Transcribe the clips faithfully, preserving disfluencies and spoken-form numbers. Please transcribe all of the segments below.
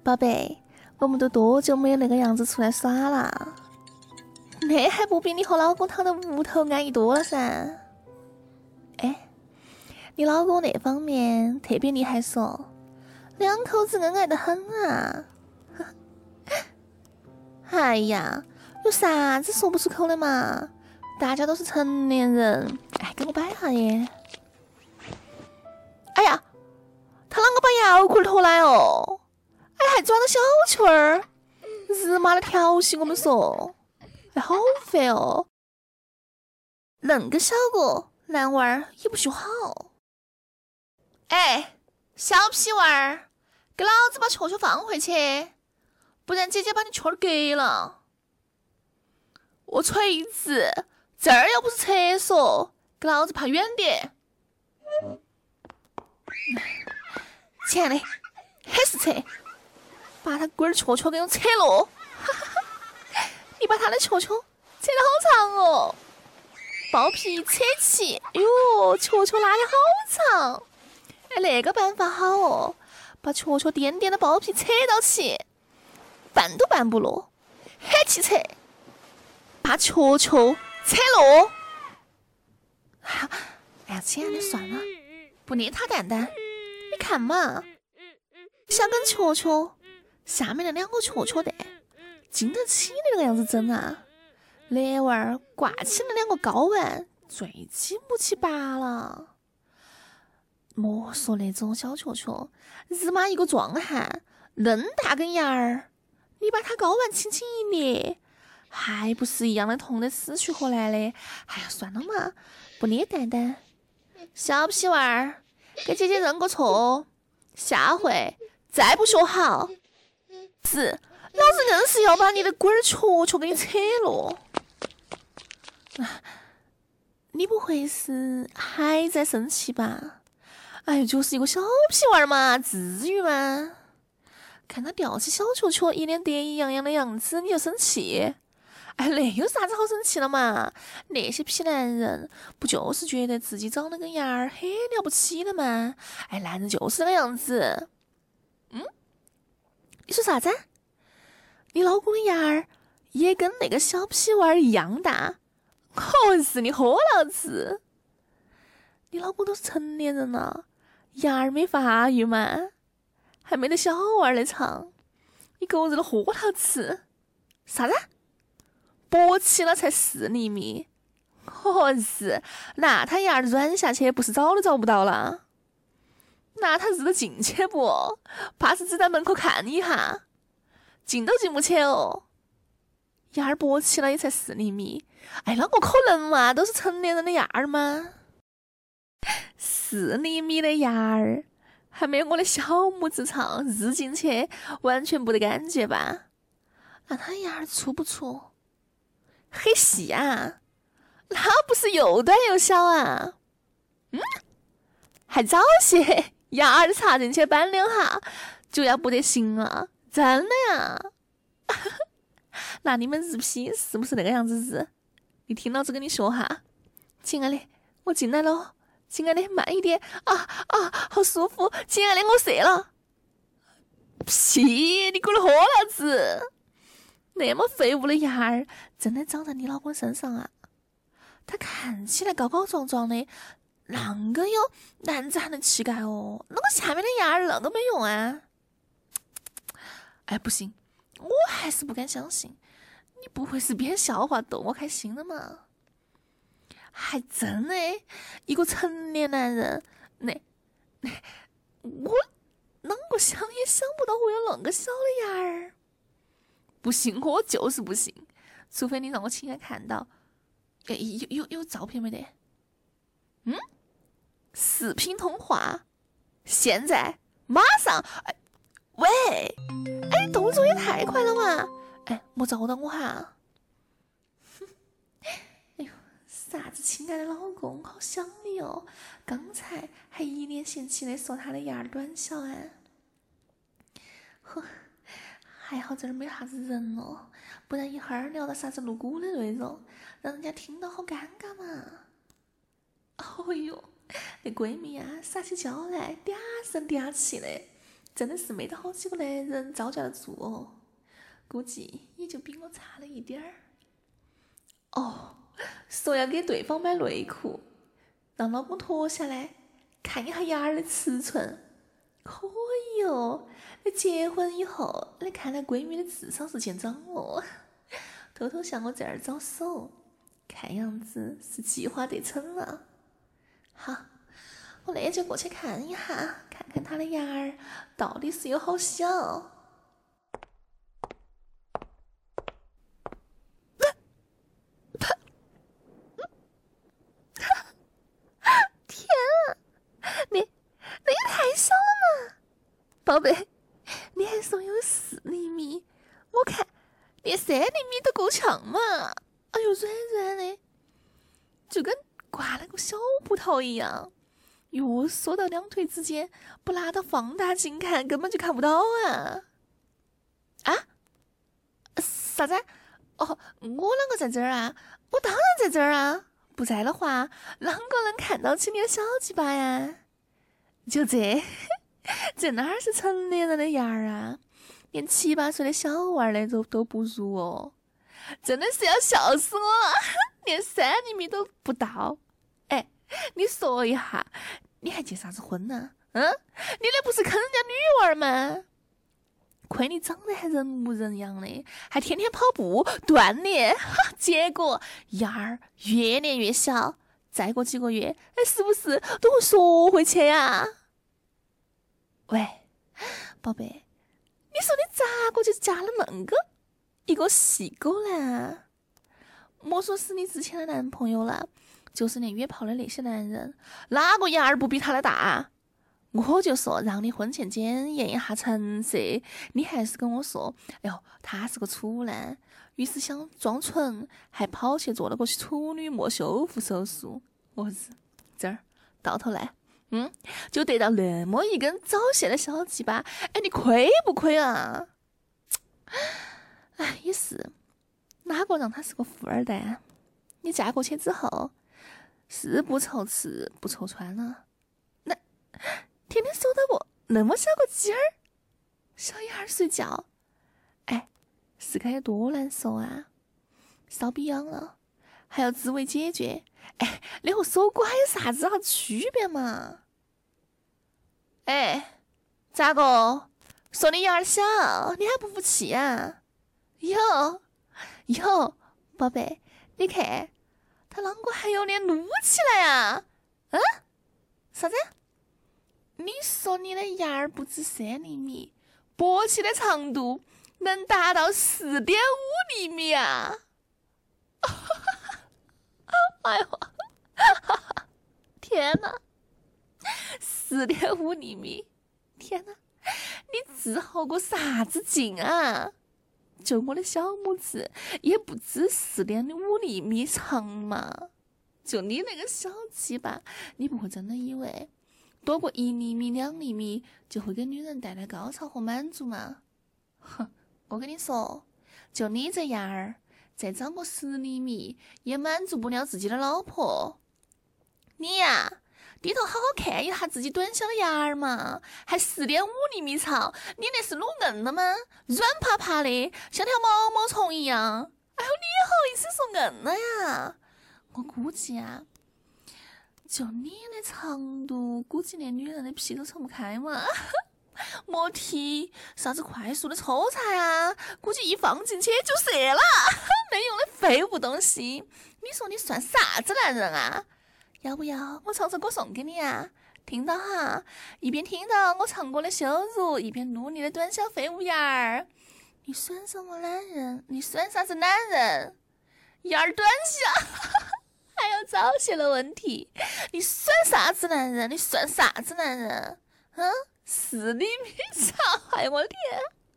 宝贝，我们都多久没有那个样子出来耍了？那还不比你和老公躺在屋头安逸多了噻？哎，你老公那方面特别厉害嗦，两口子恩爱得很啊！哎呀，有啥子说不出口的嘛？大家都是成年人，哎，给我摆下耶！哎呀，他啷个把摇裤脱来哦？哎，还装个小裙儿，日妈的调戏我们说，哎，好烦哦！恁个小个男娃儿也不学好。哎，小屁娃儿，给老子把球球放回去，不然姐姐把你球儿给了。我锤子，这儿又不是厕所，给老子爬远点。亲爱的，还是扯，把他龟儿球球给我扯落。你把他的球球扯得好长哦，包皮扯起，哟，球球拉得好长。哎，那个办法好哦，把球球颠颠的包皮扯到起，绊都绊不落，喊起扯，把球球扯落。哎呀，亲爱的，算了，不捏他蛋蛋。你看嘛，小根球球下面的两个球球蛋经得起的那个样子整啊，那娃儿挂起的两个睾丸最经不起拔了。莫说那种小球球，日妈一个壮汉恁大根牙儿，你把他睾丸轻轻一捏，还不是一样的痛得死去活来的。哎呀，算了嘛，不捏蛋蛋。小屁娃儿，给姐姐认个错，下回再不学好，是老子硬是要把你的龟儿球球给你扯落。你不会是还在生气吧？哎呦，就是一个小屁娃儿嘛，至于吗？看他吊起小球球，一脸得意洋洋的样子，你就生气？哎，那有啥子好生气了嘛？那些屁男人不就是觉得自己长了根牙儿很了不起的吗？哎，男人就是那个样子。嗯，你说啥子？你老公的牙儿也跟那个小屁娃儿一样大？可是你喝老子！你老公都是成年人了，牙儿没发育嘛，还没得小娃儿的长，你狗日的喝老子！啥子？勃起了才四厘米，可是那他牙儿软下去，不是找都找不到了？那他日得进去不？怕是只在门口看一下，进都进不去哦。牙儿勃起了也才四厘米，哎，啷个可能嘛？都是成年人的牙儿吗？四厘米的牙儿，还没有我的小拇指长，日进去完全不得感觉吧？那他牙儿粗不粗？很细啊，那不是又短又小啊？嗯，还早些，牙儿插进去扳两下就要不得行了，真的呀？那你们日屁是不是那个样子日？你听老子跟你说哈，亲爱的，我进来了，亲爱的，慢一点啊啊，好舒服，亲爱的，我射了。屁，你给我喝老子！那么废物的牙儿真的长在你老公身上啊？他看起来高高壮壮的，啷个有男子汉的气概哦？那个下面的牙儿啷个没用啊？哎，不行，我还是不敢相信，你不会是编笑话逗我开心的嘛？还真的，一个成年男人，那那我啷个想也想不到我有那个小的牙儿。不信，我就是不信，除非你让我亲眼看到。哎，有有有照片没得？嗯，视频通话，现在马上！哎，喂，哎，动作也太快了嘛！哎，莫照到我哈！哎呦，啥子亲爱的老公，好想你哦！刚才还一脸嫌弃的说他的牙短小啊！呵。还好这儿没啥子人哦，不然一会儿聊到啥子露骨的内容，让人家听到好尴尬嘛。哦哟，那闺蜜啊，撒起娇来嗲声嗲气的， 真的是没得好几个男人招架得住哦，估计也就比我差了一点儿。哦，说要给对方买内裤，让老公脱下来看一下丫儿的尺寸，可以哦。那结婚以后，那看来闺蜜的智商是见长哦，偷偷向我这儿招手，看样子是计划得逞了。好，我那就过去看一下，看看他的牙儿到底是有好小。天啊，你那也太小了嘛！宝贝，你还说有四厘米，我看连三厘米都够呛嘛！哎呦，软软的，就跟挂了个小葡萄一样。哟，缩到两腿之间，不拿到放大镜看，根本就看不到啊！啊？啥子？哦，我啷个在这儿啊？我当然在这儿啊！不在的话，啷个能看到起你的小鸡巴呀？就这，这哪儿是成年人的牙儿啊？连七八岁的小娃儿的都都不如哦！真的是要笑死我了，连三厘米都不到。哎，你说一下，你还结啥子婚呢、啊？嗯，你那不是坑人家女娃吗？亏你长得还人模人样的，还天天跑步锻炼，结果丫儿越练越小，再过几个月，哎，是不是都会缩回去呀？喂，宝贝，你说你咋个就嫁了恁个一个细狗呢？莫说是你之前的男朋友了，就是连约炮的那些男人，哪个牙儿不比他的大？我就说让你婚前检验一下成色，你还是跟我说，哎呦，他是个处男，于是想装纯，还跑去做了个处女膜修复手术。我日，这儿到头来，嗯，就得到那么一根早泄的小鸡巴，哎，你亏不亏啊？哎，也是，哪个让他是个富二代？你嫁过去之后，是不愁吃不愁穿了，那天天守到我那么小个鸡儿，小丫儿睡觉，哎，是该有多难受啊！烧逼痒了，还要自慰解决，哎，你和守寡有啥子好区别嘛？哎，咋个说你丫儿小，你还不服气啊？有有，宝贝，你看他啷个还有脸撸起来啊？嗯，啥子？你说你的牙儿不止三厘米，勃起的长度能达到四点五厘米啊！哎呦，天哪，四点五厘米！天哪，你治好个啥子劲啊？就我的小拇指也不止四点五厘米长嘛！就你那个小鸡巴，你不会真的以为多过一厘米、两厘米就会给女人带来高潮和满足吗？哼，我跟你说，就你这样儿，再长个十厘米也满足不了自己的老婆。你呀，低头好好看一下自己短小的牙儿嘛，还四点五厘米长，你那是撸硬了吗？软趴趴的，像条毛毛虫一样。哎呦，你好意思说硬了呀？我估计啊，就你的长度，估计连女人的屁都撑不开嘛。莫提啥子快速的抽插啊，估计一放进去就射了，没用的废物东西。你说你算啥子男人啊？要不要我唱首歌送给你啊？听到哈，一边听到我唱歌的羞辱，一边撸你的短小废物牙儿。你算什么男人？你算啥子男人？牙儿短小，还有早泄的问题，你算啥子男人？你算啥子男人？嗯，四厘米长，哎我的天，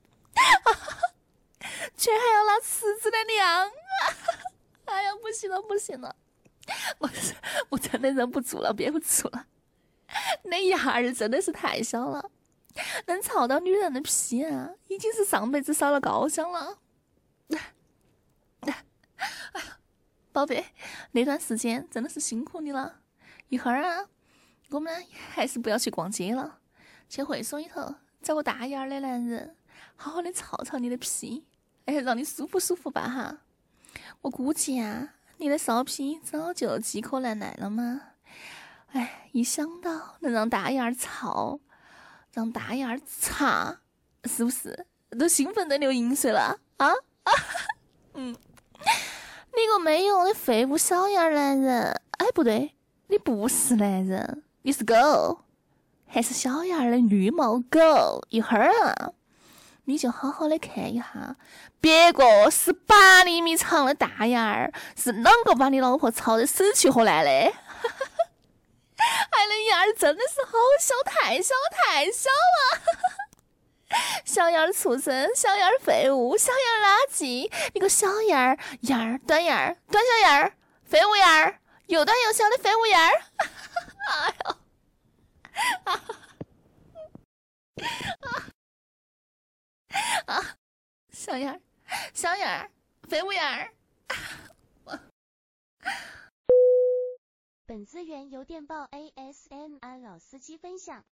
却还要拿尺子来量啊！哎呀，不行了，不行了，我我真的忍不住了，憋不住了。那牙儿真的是太小了，能操到女人的屁啊，已经是上辈子烧了高香了。哎呀，宝贝，那段时间真的是辛苦你了。一会儿啊，我们还是不要去逛街了，去会所里头找个大眼儿的男人，好好的操操你的屁，哎，让你舒服舒服吧哈。我估计啊，你的骚屁早就饥渴难耐了嘛。哎，一想到能让大眼儿操，让大眼儿擦，是不是都兴奋的流银水了啊？啊嗯，你个没用的废物小眼儿男人！哎，不对，你不是男人，你是狗，还是小眼儿的绿毛狗。一会儿啊，你就好好的看一下，别个十八厘米长的大眼儿是啷个把你老婆操得死去活来的？哎，那眼儿真的是好小，太小太小了！小眼儿畜生，小眼儿废物，小眼儿垃圾，你个小眼儿眼儿短眼儿短小眼儿废物眼儿，又短又小的废物眼儿！哎呦！啊啊啊！小眼儿，小眼儿，废物眼儿！ 本资源由电报 A S M R 老司机分享。